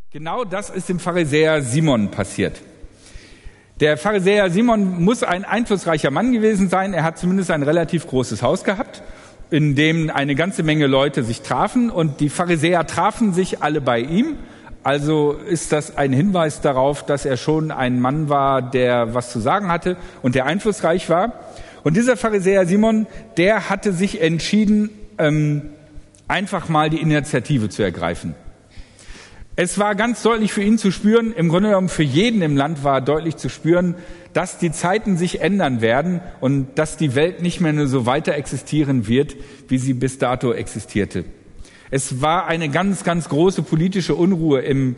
Genau das ist dem Pharisäer Simon passiert. Der Pharisäer Simon muss ein einflussreicher Mann gewesen sein. Er hat zumindest ein relativ großes Haus gehabt, in dem eine ganze Menge Leute sich trafen. Und die Pharisäer trafen sich alle bei ihm. Also ist das ein Hinweis darauf, dass er schon ein Mann war, der was zu sagen hatte und der einflussreich war. Und dieser Pharisäer Simon, der hatte sich entschieden, einfach mal die Initiative zu ergreifen. Es war ganz deutlich für ihn zu spüren, im Grunde genommen für jeden im Land war deutlich zu spüren, dass die Zeiten sich ändern werden und dass die Welt nicht mehr nur so weiter existieren wird, wie sie bis dato existierte. Es war eine ganz, ganz große politische Unruhe in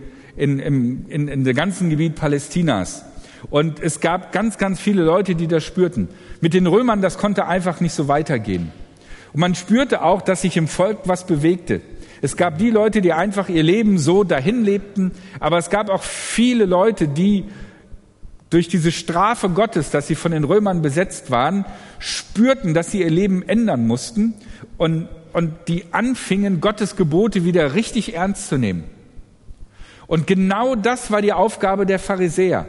dem ganzen Gebiet Palästinas. Und es gab ganz, ganz viele Leute, die das spürten. Mit den Römern, das konnte einfach nicht so weitergehen. Und man spürte auch, dass sich im Volk was bewegte. Es gab die Leute, die einfach ihr Leben so dahin lebten, aber es gab auch viele Leute, die durch diese Strafe Gottes, dass sie von den Römern besetzt waren, spürten, dass sie ihr Leben ändern mussten und die anfingen, Gottes Gebote wieder richtig ernst zu nehmen. Und genau das war die Aufgabe der Pharisäer,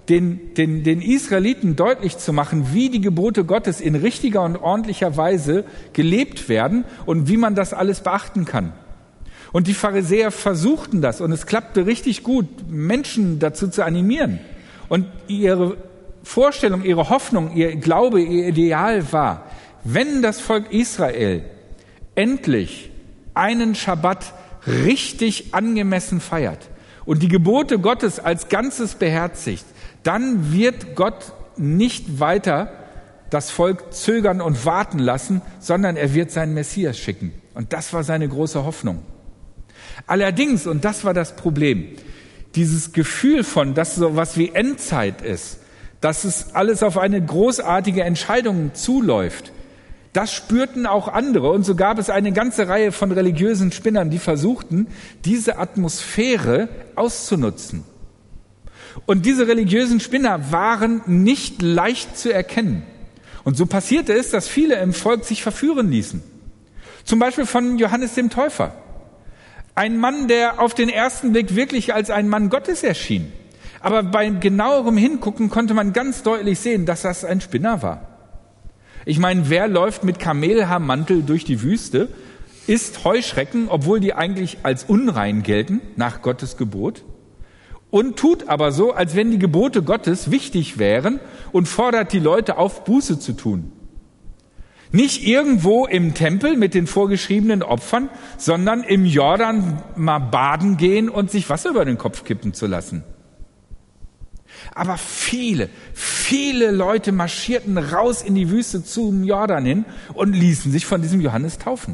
den Israeliten deutlich zu machen, wie die Gebote Gottes in richtiger und ordentlicher Weise gelebt werden und wie man das alles beachten kann. Und die Pharisäer versuchten das und es klappte richtig gut, Menschen dazu zu animieren. Und ihre Vorstellung, ihre Hoffnung, ihr Glaube, ihr Ideal war, wenn das Volk Israel endlich einen Schabbat richtig angemessen feiert und die Gebote Gottes als Ganzes beherzigt, dann wird Gott nicht weiter das Volk zögern und warten lassen, sondern er wird seinen Messias schicken. Und das war seine große Hoffnung. Allerdings, und das war das Problem, dieses Gefühl von, dass so was wie Endzeit ist, dass es alles auf eine großartige Entscheidung zuläuft, das spürten auch andere. Und so gab es eine ganze Reihe von religiösen Spinnern, die versuchten, diese Atmosphäre auszunutzen. Und diese religiösen Spinner waren nicht leicht zu erkennen. Und so passierte es, dass viele im Volk sich verführen ließen. Zum Beispiel von Johannes dem Täufer. Ein Mann, der auf den ersten Blick wirklich als ein Mann Gottes erschien. Aber bei genauerem Hingucken konnte man ganz deutlich sehen, dass das ein Spinner war. Ich meine, wer läuft mit Kamelhaarmantel durch die Wüste, isst Heuschrecken, obwohl die eigentlich als unrein gelten, nach Gottes Gebot, und tut aber so, als wenn die Gebote Gottes wichtig wären und fordert die Leute auf, Buße zu tun. Nicht irgendwo im Tempel mit den vorgeschriebenen Opfern, sondern im Jordan mal baden gehen und sich Wasser über den Kopf kippen zu lassen. Aber viele Leute marschierten raus in die Wüste zum Jordan hin und ließen sich von diesem Johannes taufen.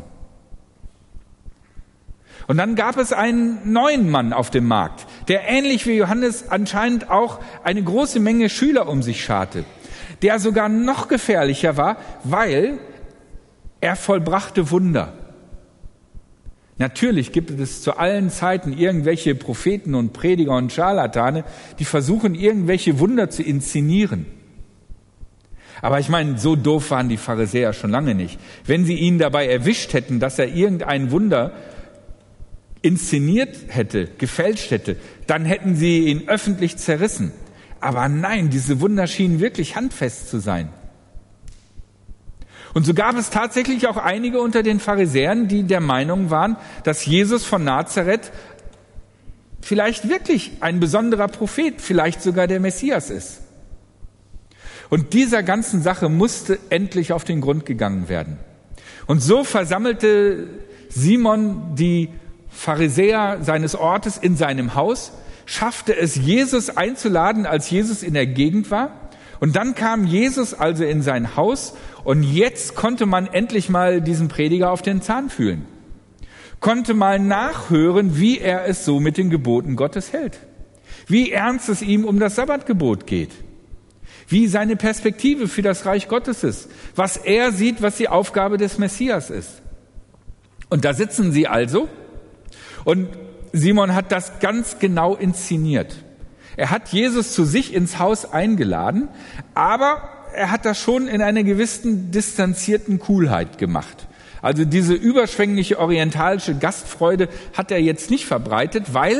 Und dann gab es einen neuen Mann auf dem Markt, der ähnlich wie Johannes anscheinend auch eine große Menge Schüler um sich scharte, der sogar noch gefährlicher war, weil er vollbrachte Wunder. Natürlich gibt es zu allen Zeiten irgendwelche Propheten und Prediger und Scharlatane, die versuchen, irgendwelche Wunder zu inszenieren. Aber ich meine, so doof waren die Pharisäer schon lange nicht. Wenn sie ihn dabei erwischt hätten, dass er irgendein Wunder inszeniert hätte, gefälscht hätte, dann hätten sie ihn öffentlich zerrissen. Aber nein, diese Wunder schienen wirklich handfest zu sein. Und so gab es tatsächlich auch einige unter den Pharisäern, die der Meinung waren, dass Jesus von Nazareth vielleicht wirklich ein besonderer Prophet, vielleicht sogar der Messias ist. Und dieser ganzen Sache musste endlich auf den Grund gegangen werden. Und so versammelte Simon die Pharisäer seines Ortes in seinem Haus, schaffte es, Jesus einzuladen, als Jesus in der Gegend war. Und dann kam Jesus also in sein Haus und jetzt konnte man endlich mal diesen Prediger auf den Zahn fühlen. Konnte mal nachhören, wie er es so mit den Geboten Gottes hält. Wie ernst es ihm um das Sabbatgebot geht. Wie seine Perspektive für das Reich Gottes ist. Was er sieht, was die Aufgabe des Messias ist. Und da sitzen sie also und Simon hat das ganz genau inszeniert. Er hat Jesus zu sich ins Haus eingeladen, aber er hat das schon in einer gewissen distanzierten Coolheit gemacht. Also diese überschwängliche orientalische Gastfreude hat er jetzt nicht verbreitet, weil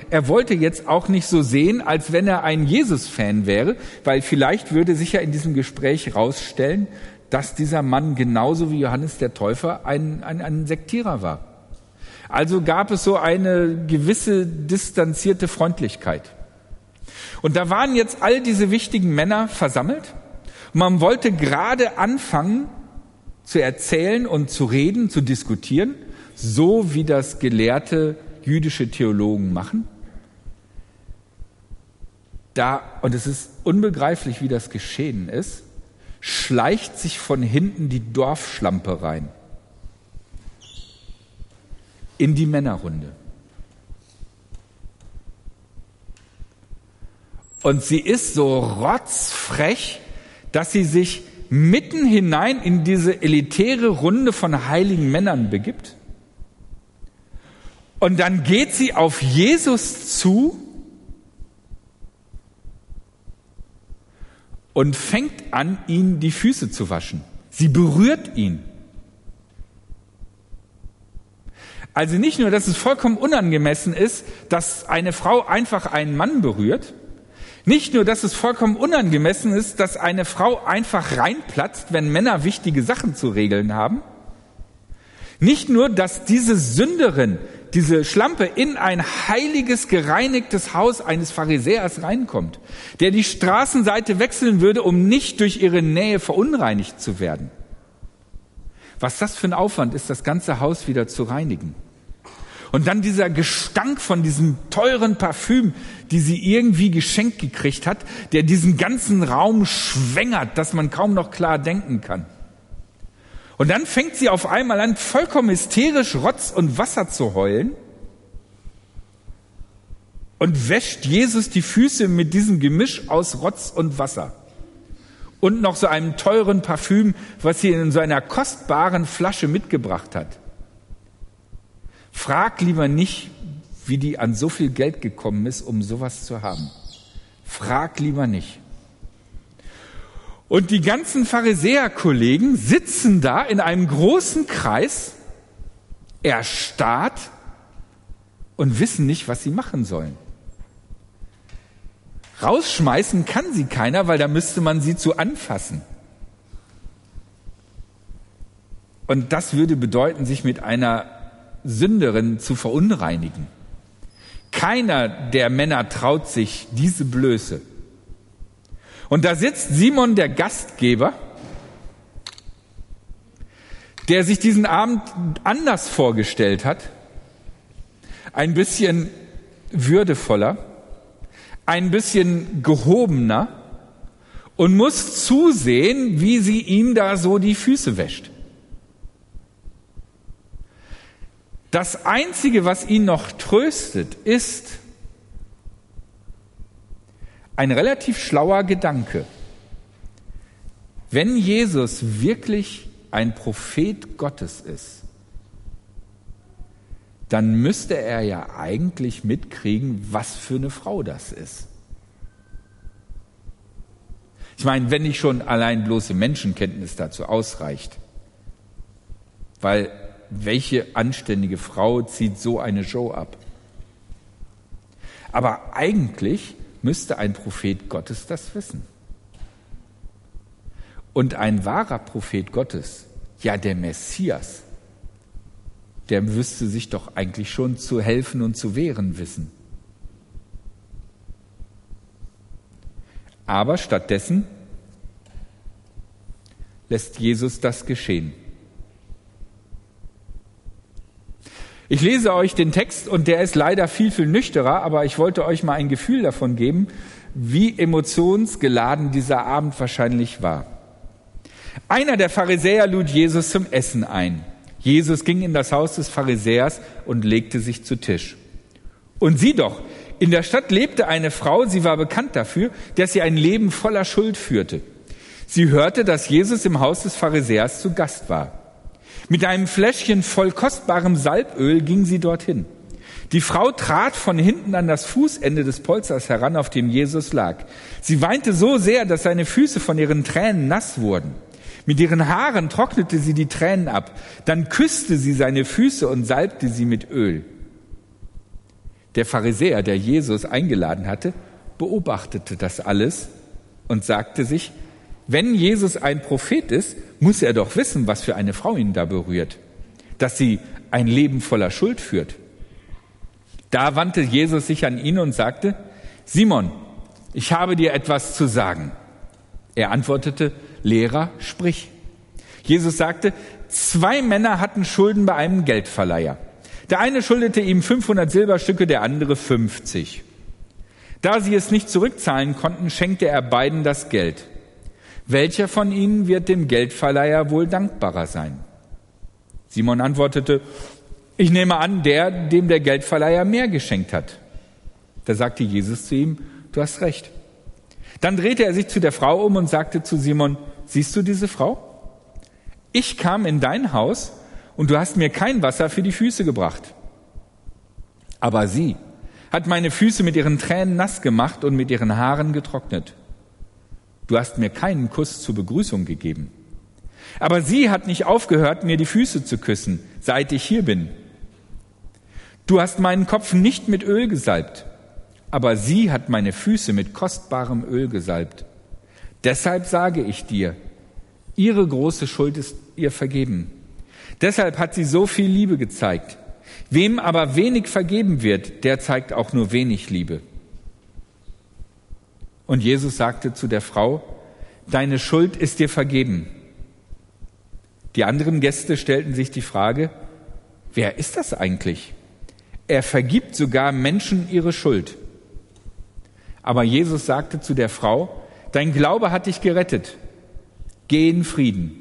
er wollte jetzt auch nicht so sehen, als wenn er ein Jesus-Fan wäre, weil vielleicht würde sich ja in diesem Gespräch rausstellen, dass dieser Mann genauso wie Johannes der Täufer ein Sektierer war. Also gab es so eine gewisse distanzierte Freundlichkeit. Und da waren jetzt all diese wichtigen Männer versammelt. Und man wollte gerade anfangen zu erzählen und zu reden, zu diskutieren, so wie das gelehrte jüdische Theologen machen. Und es ist unbegreiflich, wie das geschehen ist, schleicht sich von hinten die Dorfschlampe rein in die Männerrunde. Und sie ist so rotzfrech, dass sie sich mitten hinein in diese elitäre Runde von heiligen Männern begibt. Und dann geht sie auf Jesus zu und fängt an, ihm die Füße zu waschen. Sie berührt ihn. Also nicht nur, dass es vollkommen unangemessen ist, dass eine Frau einfach einen Mann berührt, nicht nur, dass es vollkommen unangemessen ist, dass eine Frau einfach reinplatzt, wenn Männer wichtige Sachen zu regeln haben, nicht nur, dass diese Sünderin, diese Schlampe in ein heiliges, gereinigtes Haus eines Pharisäers reinkommt, der die Straßenseite wechseln würde, um nicht durch ihre Nähe verunreinigt zu werden. Was das für ein Aufwand ist, das ganze Haus wieder zu reinigen. Und dann dieser Gestank von diesem teuren Parfüm, die sie irgendwie geschenkt gekriegt hat, der diesen ganzen Raum schwängert, dass man kaum noch klar denken kann. Und dann fängt sie auf einmal an, vollkommen hysterisch Rotz und Wasser zu heulen und wäscht Jesus die Füße mit diesem Gemisch aus Rotz und Wasser. Und noch so einem teuren Parfüm, was sie in so einer kostbaren Flasche mitgebracht hat. Frag lieber nicht, wie die an so viel Geld gekommen ist, um sowas zu haben. Frag lieber nicht. Und die ganzen Pharisäerkollegen sitzen da in einem großen Kreis, erstarrt und wissen nicht, was sie machen sollen. Rausschmeißen kann sie keiner, weil da müsste man sie zu anfassen. Und das würde bedeuten, sich mit einer Sünderin zu verunreinigen. Keiner der Männer traut sich diese Blöße. Und da sitzt Simon, der Gastgeber, der sich diesen Abend anders vorgestellt hat, ein bisschen würdevoller, ein bisschen gehobener und muss zusehen, wie sie ihm da so die Füße wäscht. Das Einzige, was ihn noch tröstet, ist ein relativ schlauer Gedanke. Wenn Jesus wirklich ein Prophet Gottes ist, dann müsste er ja eigentlich mitkriegen, was für eine Frau das ist. Ich meine, wenn nicht schon allein bloße Menschenkenntnis dazu ausreicht, weil welche anständige Frau zieht so eine Show ab? Aber eigentlich müsste ein Prophet Gottes das wissen. Und ein wahrer Prophet Gottes, ja der Messias, der müsste sich doch eigentlich schon zu helfen und zu wehren wissen. Aber stattdessen lässt Jesus das geschehen. Ich lese euch den Text und der ist leider viel, viel nüchterer, aber ich wollte euch mal ein Gefühl davon geben, wie emotionsgeladen dieser Abend wahrscheinlich war. Einer der Pharisäer lud Jesus zum Essen ein. Jesus ging in das Haus des Pharisäers und legte sich zu Tisch. Und sieh doch, in der Stadt lebte eine Frau, sie war bekannt dafür, dass sie ein Leben voller Schuld führte. Sie hörte, dass Jesus im Haus des Pharisäers zu Gast war. Mit einem Fläschchen voll kostbarem Salböl ging sie dorthin. Die Frau trat von hinten an das Fußende des Polsters heran, auf dem Jesus lag. Sie weinte so sehr, dass seine Füße von ihren Tränen nass wurden. Mit ihren Haaren trocknete sie die Tränen ab. Dann küsste sie seine Füße und salbte sie mit Öl. Der Pharisäer, der Jesus eingeladen hatte, beobachtete das alles und sagte sich, wenn Jesus ein Prophet ist, muss er doch wissen, was für eine Frau ihn da berührt, dass sie ein Leben voller Schuld führt. Da wandte Jesus sich an ihn und sagte, Simon, ich habe dir etwas zu sagen. Er antwortete, Lehrer, sprich. Jesus sagte, 2 Männer hatten Schulden bei einem Geldverleiher. Der eine schuldete ihm 500 Silberstücke, der andere 50. Da sie es nicht zurückzahlen konnten, schenkte er beiden das Geld. Welcher von ihnen wird dem Geldverleiher wohl dankbarer sein? Simon antwortete, ich nehme an, dem der Geldverleiher mehr geschenkt hat. Da sagte Jesus zu ihm, du hast recht. Dann drehte er sich zu der Frau um und sagte zu Simon, siehst du diese Frau? Ich kam in dein Haus und du hast mir kein Wasser für die Füße gebracht. Aber sie hat meine Füße mit ihren Tränen nass gemacht und mit ihren Haaren getrocknet. Du hast mir keinen Kuss zur Begrüßung gegeben. Aber sie hat nicht aufgehört, mir die Füße zu küssen, seit ich hier bin. Du hast meinen Kopf nicht mit Öl gesalbt, aber sie hat meine Füße mit kostbarem Öl gesalbt. Deshalb sage ich dir, ihre große Schuld ist ihr vergeben. Deshalb hat sie so viel Liebe gezeigt. Wem aber wenig vergeben wird, der zeigt auch nur wenig Liebe. Und Jesus sagte zu der Frau, deine Schuld ist dir vergeben. Die anderen Gäste stellten sich die Frage, wer ist das eigentlich? Er vergibt sogar Menschen ihre Schuld. Aber Jesus sagte zu der Frau, dein Glaube hat dich gerettet. Geh in Frieden.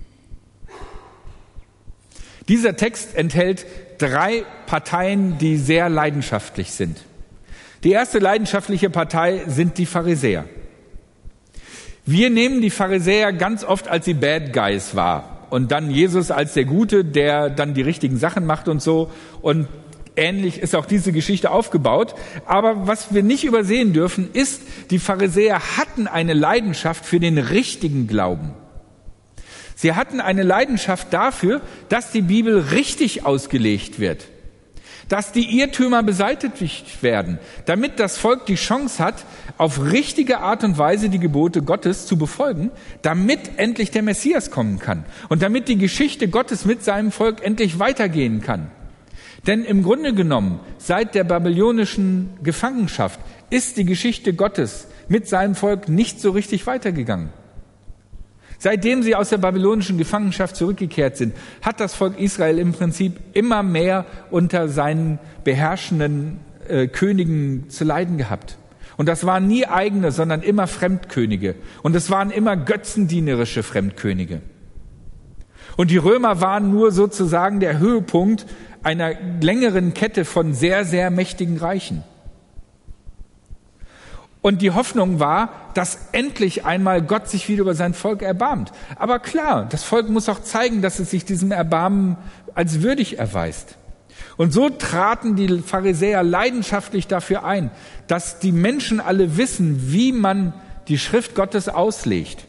Dieser Text enthält 3 Parteien, die sehr leidenschaftlich sind. Die erste leidenschaftliche Partei sind die Pharisäer. Wir nehmen die Pharisäer ganz oft als die Bad Guys wahr und dann Jesus als der Gute, der dann die richtigen Sachen macht und so. Und ähnlich ist auch diese Geschichte aufgebaut. Aber was wir nicht übersehen dürfen, ist, die Pharisäer hatten eine Leidenschaft für den richtigen Glauben. Sie hatten eine Leidenschaft dafür, dass die Bibel richtig ausgelegt wird, dass die Irrtümer beseitigt werden, damit das Volk die Chance hat, auf richtige Art und Weise die Gebote Gottes zu befolgen, damit endlich der Messias kommen kann und damit die Geschichte Gottes mit seinem Volk endlich weitergehen kann. Denn im Grunde genommen, seit der babylonischen Gefangenschaft ist die Geschichte Gottes mit seinem Volk nicht so richtig weitergegangen. Seitdem sie aus der babylonischen Gefangenschaft zurückgekehrt sind, hat das Volk Israel im Prinzip immer mehr unter seinen beherrschenden Königen zu leiden gehabt. Und das waren nie eigene, sondern immer Fremdkönige. Und es waren immer götzendienerische Fremdkönige. Und die Römer waren nur sozusagen der Höhepunkt einer längeren Kette von sehr, sehr mächtigen Reichen. Und die Hoffnung war, dass endlich einmal Gott sich wieder über sein Volk erbarmt. Aber klar, das Volk muss auch zeigen, dass es sich diesem Erbarmen als würdig erweist. Und so traten die Pharisäer leidenschaftlich dafür ein, dass die Menschen alle wissen, wie man die Schrift Gottes auslegt.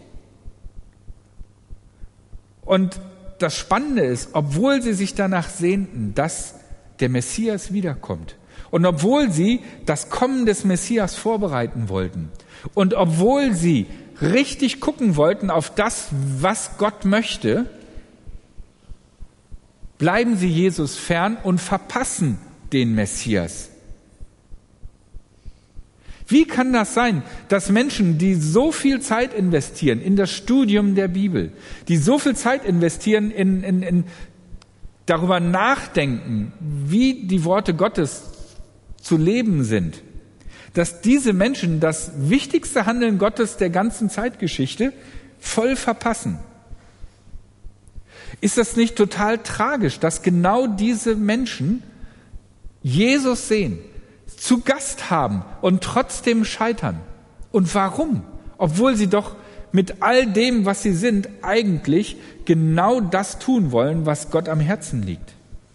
Und das Spannende ist, obwohl sie sich danach sehnten, dass der Messias wiederkommt, und obwohl sie das Kommen des Messias vorbereiten wollten und obwohl sie richtig gucken wollten auf das, was Gott möchte, bleiben sie Jesus fern und verpassen den Messias. Wie kann das sein, dass Menschen, die so viel Zeit investieren in das Studium der Bibel, die so viel Zeit investieren in darüber nachdenken, wie die Worte Gottes zu leben sind, dass diese Menschen das wichtigste Handeln Gottes der ganzen Zeitgeschichte voll verpassen? Ist das nicht total tragisch, dass genau diese Menschen Jesus sehen, zu Gast haben und trotzdem scheitern? Und warum? Obwohl sie doch mit all dem, was sie sind, eigentlich genau das tun wollen, was Gott am Herzen liegt.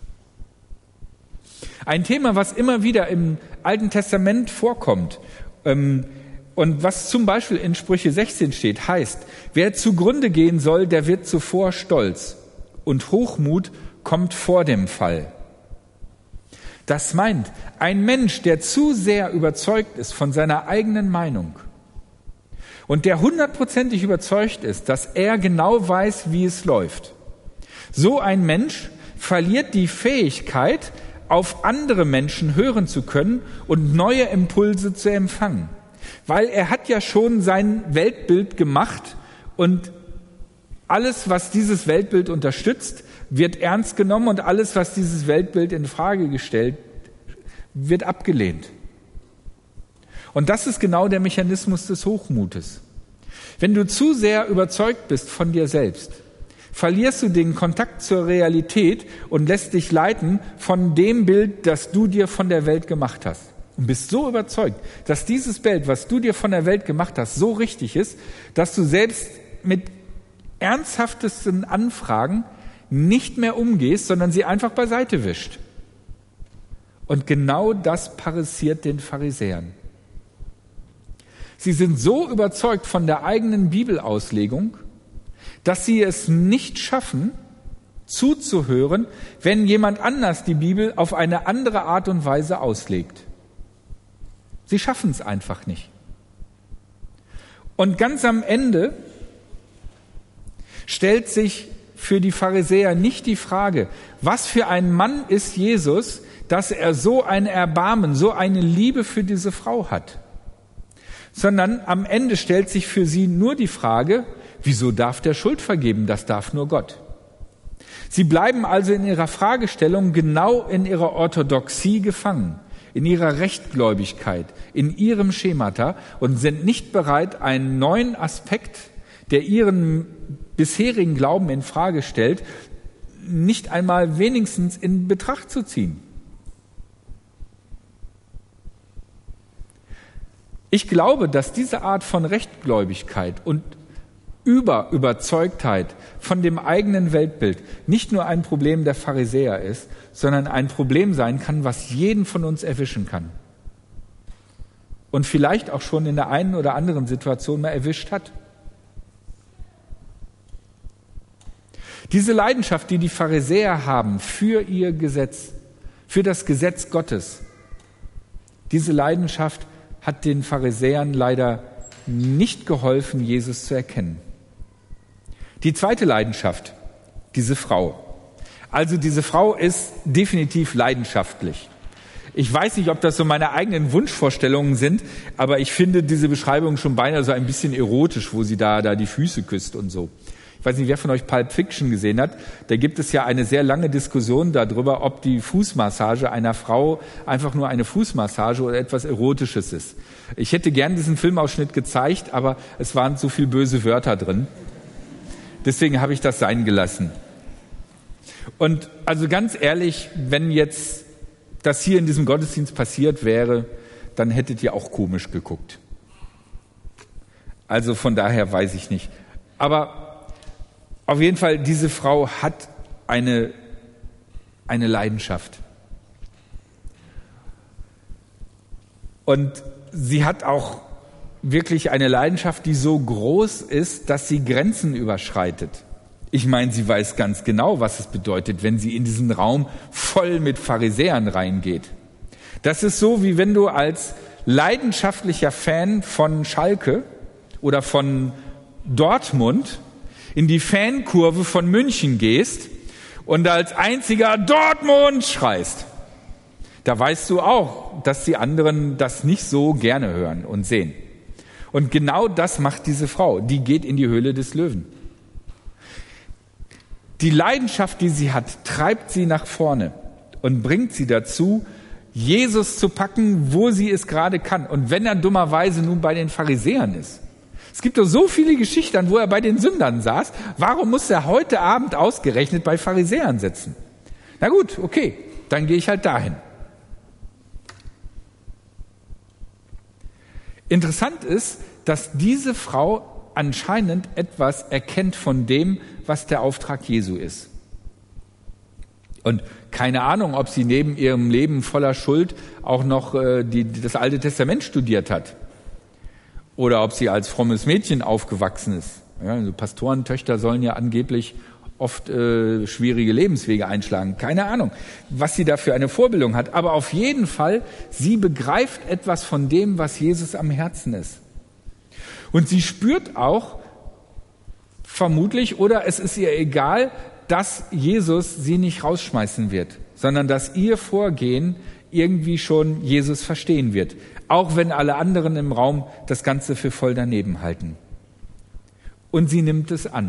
Ein Thema, was immer wieder im Alten Testament vorkommt und was zum Beispiel in Sprüche 16 steht, heißt, wer zugrunde gehen soll, der wird zuvor stolz und Hochmut kommt vor dem Fall. Das meint, ein Mensch, der zu sehr überzeugt ist von seiner eigenen Meinung und der 100%ig überzeugt ist, dass er genau weiß, wie es läuft, so ein Mensch verliert die Fähigkeit, auf andere Menschen hören zu können und neue Impulse zu empfangen. Weil er hat ja schon sein Weltbild gemacht und alles, was dieses Weltbild unterstützt, wird ernst genommen und alles, was dieses Weltbild in Frage gestellt, wird abgelehnt. Und das ist genau der Mechanismus des Hochmutes. Wenn du zu sehr überzeugt bist von dir selbst, verlierst du den Kontakt zur Realität und lässt dich leiten von dem Bild, das du dir von der Welt gemacht hast. Und bist so überzeugt, dass dieses Bild, was du dir von der Welt gemacht hast, so richtig ist, dass du selbst mit ernsthaftesten Anfragen nicht mehr umgehst, sondern sie einfach beiseite wischt. Und genau das passiert den Pharisäern. Sie sind so überzeugt von der eigenen Bibelauslegung, dass sie es nicht schaffen, zuzuhören, wenn jemand anders die Bibel auf eine andere Art und Weise auslegt. Sie schaffen es einfach nicht. Und ganz am Ende stellt sich für die Pharisäer nicht die Frage, was für ein Mann ist Jesus, dass er so ein Erbarmen, so eine Liebe für diese Frau hat, sondern am Ende stellt sich für sie nur die Frage, wieso darf der Schuld vergeben? Das darf nur Gott. Sie bleiben also in ihrer Fragestellung genau in ihrer Orthodoxie gefangen, in ihrer Rechtgläubigkeit, in ihrem Schemata und sind nicht bereit, einen neuen Aspekt, der ihren bisherigen Glauben in Frage stellt, nicht einmal wenigstens in Betracht zu ziehen. Ich glaube, dass diese Art von Rechtgläubigkeit und Überzeugtheit von dem eigenen Weltbild nicht nur ein Problem der Pharisäer ist, sondern ein Problem sein kann, was jeden von uns erwischen kann. Und vielleicht auch schon in der einen oder anderen Situation mal erwischt hat. Diese Leidenschaft, die die Pharisäer haben für ihr Gesetz, für das Gesetz Gottes, diese Leidenschaft hat den Pharisäern leider nicht geholfen, Jesus zu erkennen. Die zweite Leidenschaft, diese Frau. Also diese Frau ist definitiv leidenschaftlich. Ich weiß nicht, ob das so meine eigenen Wunschvorstellungen sind, aber ich finde diese Beschreibung schon beinahe so ein bisschen erotisch, wo sie da die Füße küsst und so. Ich weiß nicht, wer von euch Pulp Fiction gesehen hat. Da gibt es ja eine sehr lange Diskussion darüber, ob die Fußmassage einer Frau einfach nur eine Fußmassage oder etwas Erotisches ist. Ich hätte gern diesen Filmausschnitt gezeigt, aber es waren zu viele böse Wörter drin. Deswegen habe ich das sein gelassen. Und also ganz ehrlich, wenn jetzt das hier in diesem Gottesdienst passiert wäre, dann hättet ihr auch komisch geguckt. Also von daher weiß ich nicht. Aber auf jeden Fall, diese Frau hat eine Leidenschaft. Und sie hat auch wirklich eine Leidenschaft, die so groß ist, dass sie Grenzen überschreitet. Ich meine, sie weiß ganz genau, was es bedeutet, wenn sie in diesen Raum voll mit Pharisäern reingeht. Das ist so, wie wenn du als leidenschaftlicher Fan von Schalke oder von Dortmund in die Fankurve von München gehst und als einziger Dortmund schreist. Da weißt du auch, dass die anderen das nicht so gerne hören und sehen. Und genau das macht diese Frau. Die geht in die Höhle des Löwen. Die Leidenschaft, die sie hat, treibt sie nach vorne und bringt sie dazu, Jesus zu packen, wo sie es gerade kann. Und wenn er dummerweise nun bei den Pharisäern ist. Es gibt doch so viele Geschichten, wo er bei den Sündern saß. Warum muss er heute Abend ausgerechnet bei Pharisäern sitzen? Na gut, okay, dann gehe ich halt dahin. Interessant ist, dass diese Frau anscheinend etwas erkennt von dem, was der Auftrag Jesu ist. Und keine Ahnung, ob sie neben ihrem Leben voller Schuld auch noch das Alte Testament studiert hat. Oder ob sie als frommes Mädchen aufgewachsen ist. Ja, also Pastorentöchter sollen ja angeblich oft schwierige Lebenswege einschlagen. Keine Ahnung, was sie da für eine Vorbildung hat. Aber auf jeden Fall, sie begreift etwas von dem, was Jesus am Herzen ist. Und sie spürt auch vermutlich, oder es ist ihr egal, dass Jesus sie nicht rausschmeißen wird, sondern dass ihr Vorgehen irgendwie schon Jesus verstehen wird. Auch wenn alle anderen im Raum das Ganze für voll daneben halten. Und sie nimmt es an.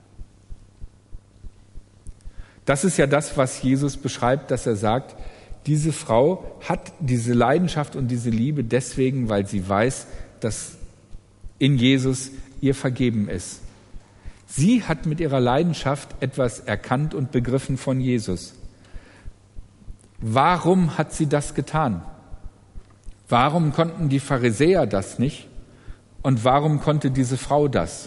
Das ist ja das, was Jesus beschreibt, dass er sagt, diese Frau hat diese Leidenschaft und diese Liebe deswegen, weil sie weiß, dass in Jesus ihr vergeben ist. Sie hat mit ihrer Leidenschaft etwas erkannt und begriffen von Jesus. Warum hat sie das getan? Warum konnten die Pharisäer das nicht? Und warum konnte diese Frau das?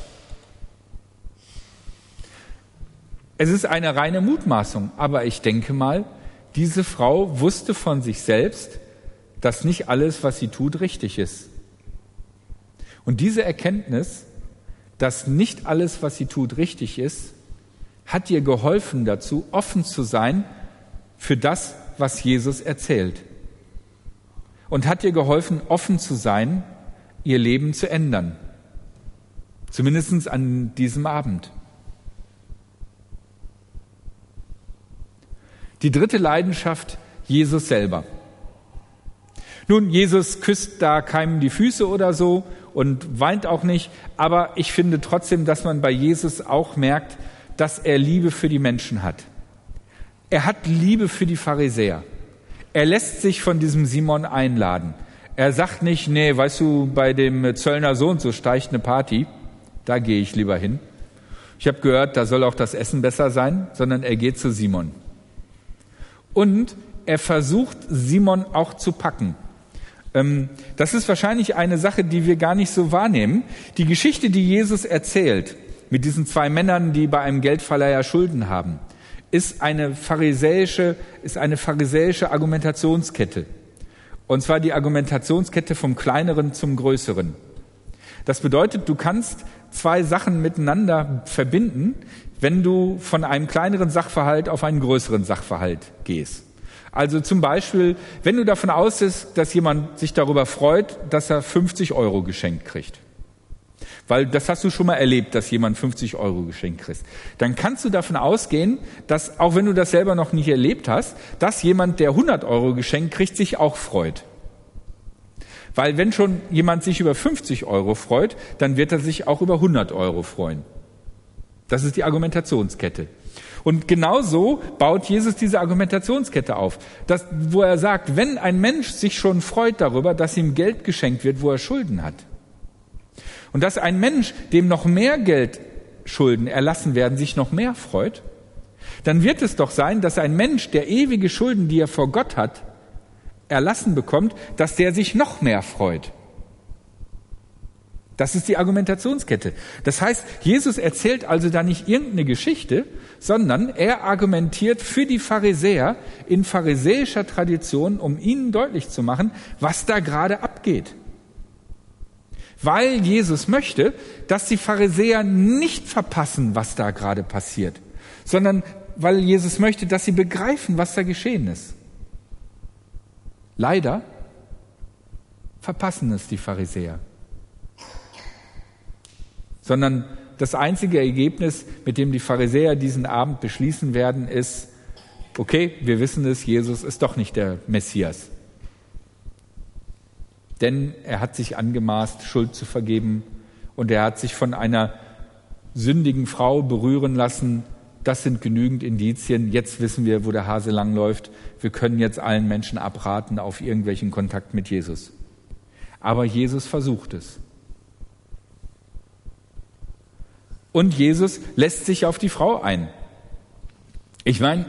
Es ist eine reine Mutmaßung, aber ich denke mal, diese Frau wusste von sich selbst, dass nicht alles, was sie tut, richtig ist. Und diese Erkenntnis, dass nicht alles, was sie tut, richtig ist, hat ihr geholfen dazu, offen zu sein für das, was Jesus erzählt. Und hat ihr geholfen, offen zu sein, ihr Leben zu ändern. Zumindest an diesem Abend. Die dritte Leidenschaft, Jesus selber. Nun, Jesus küsst da keinem die Füße oder so und weint auch nicht, aber ich finde trotzdem, dass man bei Jesus auch merkt, dass er Liebe für die Menschen hat. Er hat Liebe für die Pharisäer. Er lässt sich von diesem Simon einladen. Er sagt nicht, nee, weißt du, bei dem Zöllner so und so steigt eine Party, da gehe ich lieber hin. Ich habe gehört, da soll auch das Essen besser sein, sondern er geht zu Simon. Und er versucht, Simon auch zu packen. Das ist wahrscheinlich eine Sache, die wir gar nicht so wahrnehmen. Die Geschichte, die Jesus erzählt, mit diesen zwei Männern, die bei einem Geldverleiher Schulden haben, ist eine pharisäische Argumentationskette. Und zwar die Argumentationskette vom Kleineren zum Größeren. Das bedeutet, du kannst zwei Sachen miteinander verbinden, wenn du von einem kleineren Sachverhalt auf einen größeren Sachverhalt gehst. Also zum Beispiel, wenn du davon ausgehst, dass jemand sich darüber freut, dass er 50 € geschenkt kriegt. Weil das hast du schon mal erlebt, dass jemand 50 € geschenkt kriegt. Dann kannst du davon ausgehen, dass, auch wenn du das selber noch nicht erlebt hast, dass jemand, der 100 € geschenkt kriegt, sich auch freut. Weil wenn schon jemand sich über 50 € freut, dann wird er sich auch über 100 € freuen. Das ist die Argumentationskette. Und genauso baut Jesus diese Argumentationskette auf, wo er sagt, wenn ein Mensch sich schon freut darüber, dass ihm Geld geschenkt wird, wo er Schulden hat, und dass ein Mensch, dem noch mehr Geldschulden erlassen werden, sich noch mehr freut, dann wird es doch sein, dass ein Mensch, der ewige Schulden, die er vor Gott hat, erlassen bekommt, dass der sich noch mehr freut. Das ist die Argumentationskette. Das heißt, Jesus erzählt also da nicht irgendeine Geschichte, sondern er argumentiert für die Pharisäer in pharisäischer Tradition, um ihnen deutlich zu machen, was da gerade abgeht. Weil Jesus möchte, dass die Pharisäer nicht verpassen, was da gerade passiert, sondern weil Jesus möchte, dass sie begreifen, was da geschehen ist. Leider verpassen es die Pharisäer. Sondern das einzige Ergebnis, mit dem die Pharisäer diesen Abend beschließen werden, ist, okay, wir wissen es, Jesus ist doch nicht der Messias. Denn er hat sich angemaßt, Schuld zu vergeben, und er hat sich von einer sündigen Frau berühren lassen. Das sind genügend Indizien. Jetzt wissen wir, wo der Hase langläuft. Wir können jetzt allen Menschen abraten auf irgendwelchen Kontakt mit Jesus. Aber Jesus versucht es. Und Jesus lässt sich auf die Frau ein. Ich meine,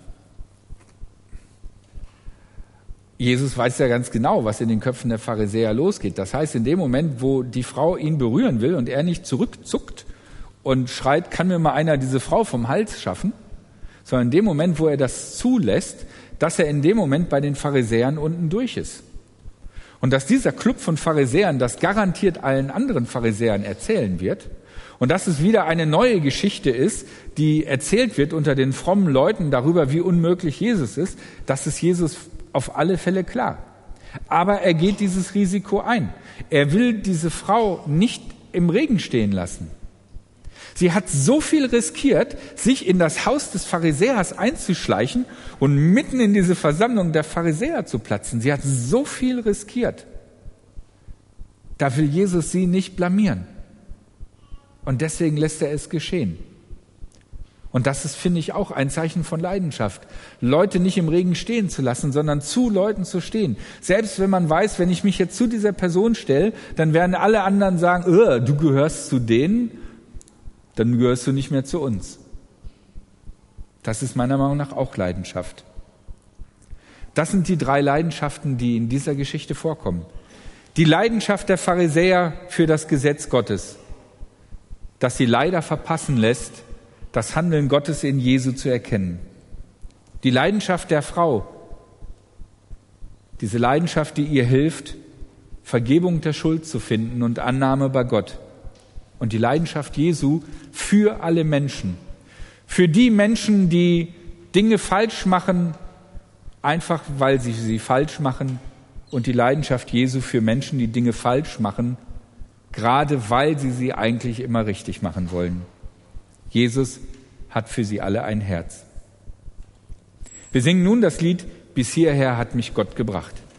Jesus weiß ja ganz genau, was in den Köpfen der Pharisäer losgeht. Das heißt, in dem Moment, wo die Frau ihn berühren will und er nicht zurückzuckt und schreit, kann mir mal einer diese Frau vom Hals schaffen, sondern in dem Moment, wo er das zulässt, dass er in dem Moment bei den Pharisäern unten durch ist. Und dass dieser Club von Pharisäern das garantiert allen anderen Pharisäern erzählen wird Und dass es wieder eine neue Geschichte ist, die erzählt wird unter den frommen Leuten darüber, wie unmöglich Jesus ist, das ist Jesus auf alle Fälle klar. Aber er geht dieses Risiko ein. Er will diese Frau nicht im Regen stehen lassen. Sie hat so viel riskiert, sich in das Haus des Pharisäers einzuschleichen und mitten in diese Versammlung der Pharisäer zu platzen. Sie hat so viel riskiert. Da will Jesus sie nicht blamieren. Und deswegen lässt er es geschehen. Und das ist, finde ich, auch ein Zeichen von Leidenschaft. Leute nicht im Regen stehen zu lassen, sondern zu Leuten zu stehen. Selbst wenn man weiß, wenn ich mich jetzt zu dieser Person stelle, dann werden alle anderen sagen, du gehörst zu denen, dann gehörst du nicht mehr zu uns. Das ist meiner Meinung nach auch Leidenschaft. Das sind die 3 Leidenschaften, die in dieser Geschichte vorkommen. Die Leidenschaft der Pharisäer für das Gesetz Gottes, das sie leider verpassen lässt, das Handeln Gottes in Jesu zu erkennen. Die Leidenschaft der Frau, diese Leidenschaft, die ihr hilft, Vergebung der Schuld zu finden und Annahme bei Gott. Und die Leidenschaft Jesu für alle Menschen. Für die Menschen, die Dinge falsch machen, einfach weil sie falsch machen. Und die Leidenschaft Jesu für Menschen, die Dinge falsch machen, gerade weil sie eigentlich immer richtig machen wollen. Jesus hat für sie alle ein Herz. Wir singen nun das Lied, bis hierher hat mich Gott gebracht.